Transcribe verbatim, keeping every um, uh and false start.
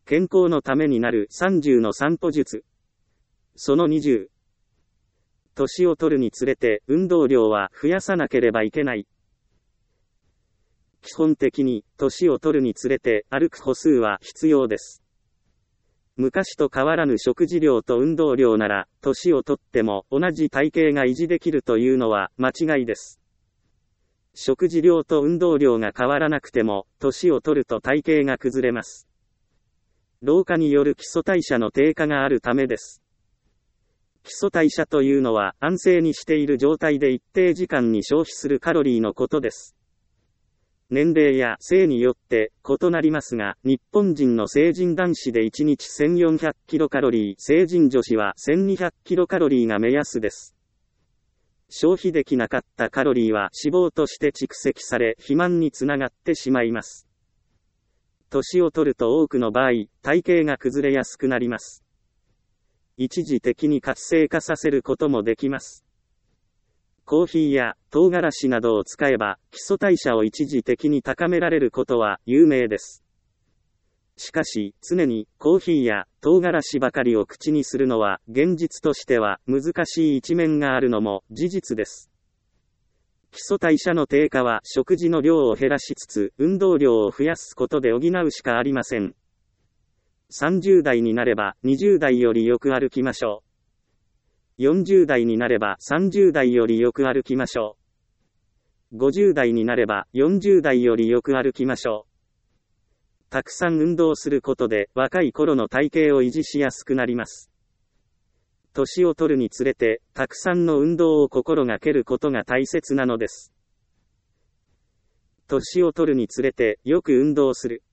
健康のためになるさんじゅうの散歩術。そのにじゅう。年を取るにつれて運動量は増やさなければいけない。基本的に、年を取るにつれて歩く歩数は必要です。昔と変わらぬ食事量と運動量なら、年を取っても同じ体型が維持できるというのは間違いです。食事量と運動量が変わらなくても、年を取ると体型が崩れます。老化による基礎代謝の低下があるためです。基礎代謝というのは安静にしている状態で一定時間に消費するカロリーのことです。年齢や性によって異なりますが、日本人の成人男子でいちにちせんよんひゃくキロカロリー、成人女子はせんにひゃくキロカロリーが目安です。消費できなかったカロリーは脂肪として蓄積され、肥満につながってしまいます。年を取ると多くの場合、体型が崩れやすくなります。一時的に活性化させることもできます。コーヒーや唐辛子などを使えば基礎代謝を一時的に高められることは有名です。しかし、常にコーヒーや唐辛子ばかりを口にするのは現実としては難しい一面があるのも事実です。基礎代謝の低下は食事の量を減らしつつ運動量を増やすことで補うしかありません。さんじゅう代になればにじゅう代よりよく歩きましょう。よんじゅう代になればさんじゅう代よりよく歩きましょう。ごじゅう代になればよんじゅう代よりよく歩きましょう。たくさん運動することで若い頃の体型を維持しやすくなります。年を取るにつれてたくさんの運動を心がけることが大切なのです。年を取るにつれてよく運動する。